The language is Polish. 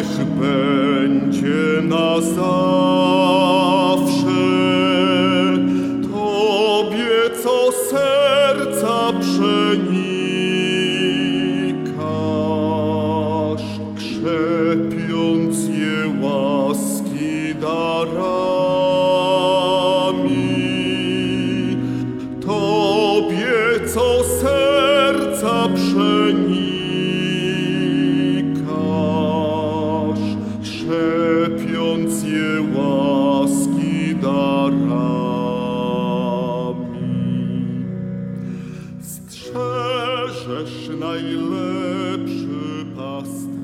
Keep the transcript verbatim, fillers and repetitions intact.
niech będzie na zawsze. Tobie, co serca przenikasz, krzepiąc je łaski darami. Tobie, co serca przenikasz, krzepiąc je łaski darami. Strzeżesz najlepszy pasterz,